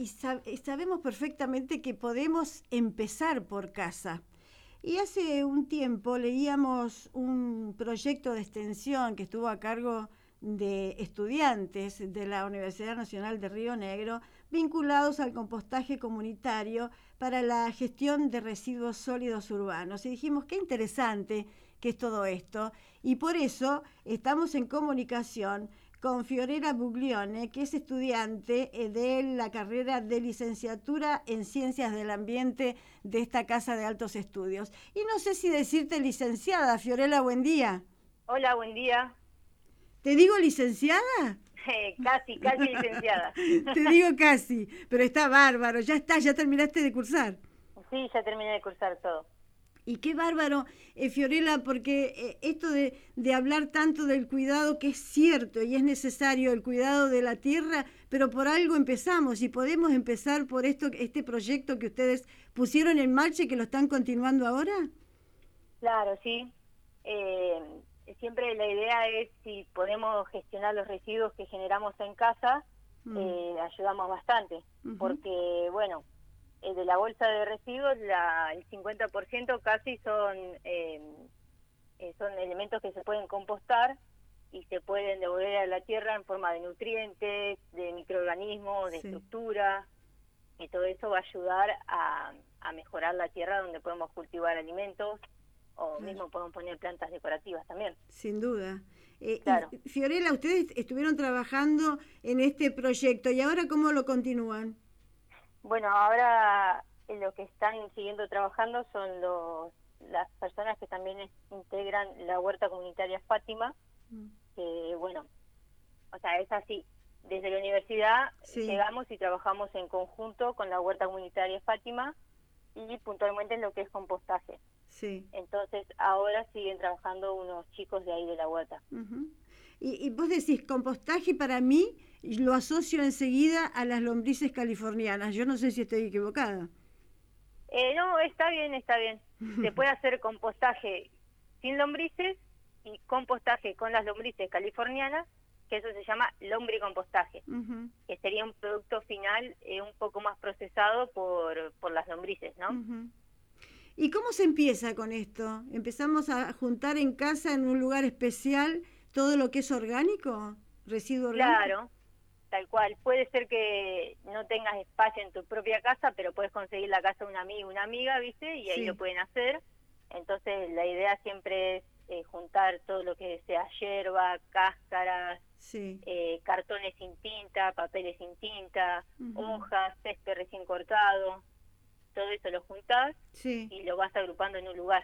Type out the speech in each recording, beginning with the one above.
y sabemos perfectamente que podemos empezar por casa. Y hace un tiempo leíamos un proyecto de extensión que estuvo a cargo de estudiantes de la Universidad Nacional de Río Negro vinculados al compostaje comunitario para la gestión de residuos sólidos urbanos. Y dijimos, qué interesante que es todo esto. Y por eso estamos en comunicación con Fiorella Buglione, que es estudiante de la carrera de licenciatura en Ciencias del Ambiente de esta Casa de Altos Estudios. Y no sé si decirte licenciada. Fiorella, buen día. Hola, buen día. ¿Te digo licenciada? Casi licenciada. Te digo casi, pero está bárbaro. Ya está, ya terminaste de cursar. Sí, ya terminé de cursar todo. Y qué bárbaro, Fiorella, porque esto de hablar tanto del cuidado, que es cierto y es necesario el cuidado de la tierra, pero por algo empezamos y podemos empezar por este proyecto que ustedes pusieron en marcha y que lo están continuando ahora. Claro, sí. Siempre la idea es si podemos gestionar los residuos que generamos en casa, ayudamos bastante, porque bueno, de la bolsa de residuos, el 50% casi son elementos que se pueden compostar y se pueden devolver a la tierra en forma de nutrientes, de microorganismos, de estructura, y todo eso va a ayudar a mejorar la tierra donde podemos cultivar alimentos o mismo podemos poner plantas decorativas también. Sin duda. Claro. Fiorella, ustedes estuvieron trabajando en este proyecto y ahora ¿cómo lo continúan? Bueno, ahora lo que están siguiendo trabajando son las personas que también integran la huerta comunitaria Fátima, que bueno, o sea, es así. Desde la universidad llegamos y trabajamos en conjunto con la huerta comunitaria Fátima y puntualmente en lo que es compostaje. Sí. Entonces ahora siguen trabajando unos chicos de ahí de la huerta. Y vos decís, compostaje para mí lo asocio enseguida a las lombrices californianas. Yo no sé si estoy equivocada. No, está bien. Se puede hacer compostaje sin lombrices y compostaje con las lombrices californianas, que eso se llama lombricompostaje, que sería un producto final un poco más procesado por las lombrices, ¿no? ¿Y cómo se empieza con esto? ¿Empezamos a juntar en casa, en un lugar especial, todo lo que es orgánico? ¿Residuo orgánico? Claro, tal cual. Puede ser que no tengas espacio en tu propia casa, pero puedes conseguir la casa de un amigo, una amiga, ¿viste? Y ahí lo pueden hacer. Entonces la idea siempre es juntar todo lo que sea hierba, cáscaras, cartones sin tinta, papeles sin tinta, hojas, césped recién cortado. Todo eso lo juntás y lo vas agrupando en un lugar.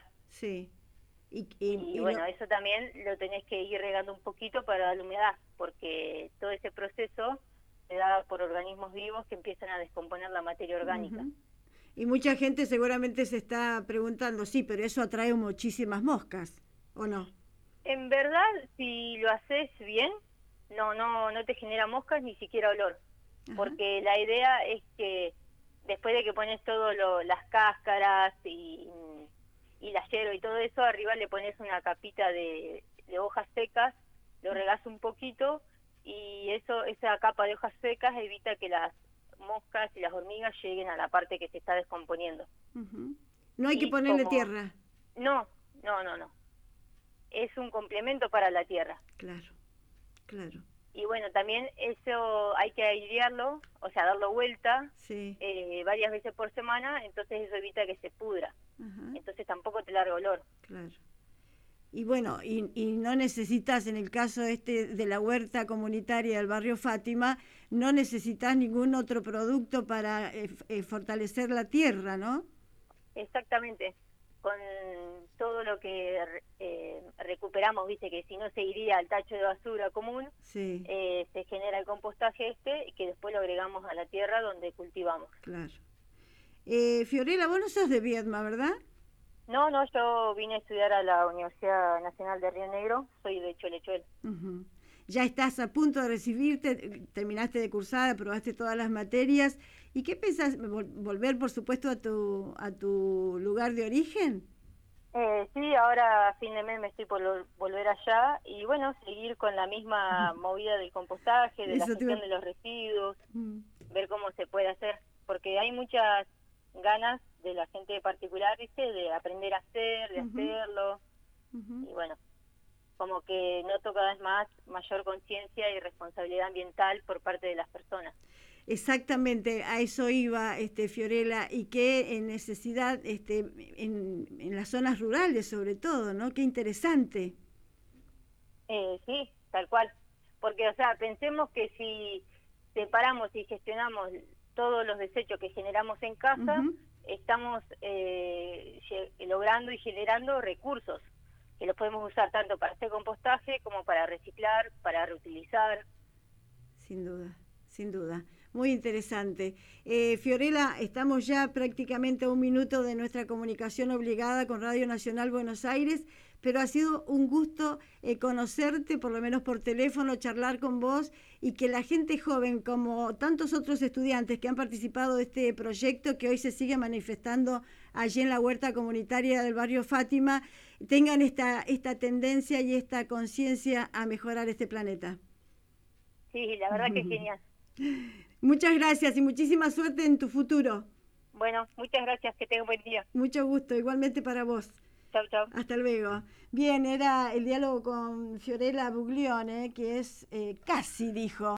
Y bueno, eso también lo tenés que ir regando un poquito para darle humedad, porque todo ese proceso se da por organismos vivos que empiezan a descomponer la materia orgánica. Y mucha gente seguramente se está preguntando, sí, pero eso atrae muchísimas moscas, ¿o no? En verdad, si lo haces bien, no te genera moscas ni siquiera olor, porque la idea es que después de que pones todo las cáscaras y la hierba y todo eso, arriba le pones una capita de hojas secas, lo regás un poquito y esa capa de hojas secas evita que las moscas y las hormigas lleguen a la parte que se está descomponiendo. No hay que ponerle tierra. No. Es un complemento para la tierra. Claro. Y bueno, también eso hay que airearlo, o sea, darlo vuelta varias veces por semana, entonces eso evita que se pudra. Entonces tampoco te larga olor. Claro. Y bueno, y no necesitas, en el caso de la huerta comunitaria del barrio Fátima, no necesitas ningún otro producto para fortalecer la tierra, ¿no? Exactamente. Con todo lo que recuperamos, viste, que si no se iría al tacho de basura común, se genera el compostaje que después lo agregamos a la tierra donde cultivamos. Claro. Fiorella, vos no sos de Viedma, ¿verdad? No, yo vine a estudiar a la Universidad Nacional de Río Negro, soy de Cholechuel. Ya estás a punto de recibirte, terminaste de cursar, aprobaste todas las materias. ¿Y qué pensás? ¿Volver, por supuesto, a tu lugar de origen? Sí, ahora a fin de mes me estoy por volver allá y bueno, seguir con la misma movida del compostaje, de la gestión de los residuos. ver cómo se puede hacer, porque hay muchas ganas de la gente particular, ¿viste? De aprender a hacer, de hacerlo, y bueno, como que noto cada vez más mayor conciencia y responsabilidad ambiental por parte de las personas. Exactamente, a eso iba, Fiorella, y qué necesidad en las zonas rurales sobre todo, ¿no? Qué interesante. Sí, tal cual, porque, o sea, pensemos que si separamos y gestionamos todos los desechos que generamos en casa, estamos logrando y generando recursos que los podemos usar tanto para hacer compostaje como para reciclar, para reutilizar. Sin duda, sin duda. Muy interesante. Fiorella, estamos ya prácticamente a un minuto de nuestra comunicación obligada con Radio Nacional Buenos Aires, pero ha sido un gusto conocerte, por lo menos por teléfono, charlar con vos y que la gente joven, como tantos otros estudiantes que han participado de este proyecto, que hoy se sigue manifestando allí en la huerta comunitaria del barrio Fátima, tengan esta tendencia y esta conciencia a mejorar este planeta. Sí, la verdad que es genial. Muchas gracias y muchísima suerte en tu futuro. Bueno, muchas gracias, que tenga un buen día. Mucho gusto, igualmente para vos. Chau, chau. Hasta luego. Bien, era el diálogo con Fiorella Buglione, que es casi, dijo.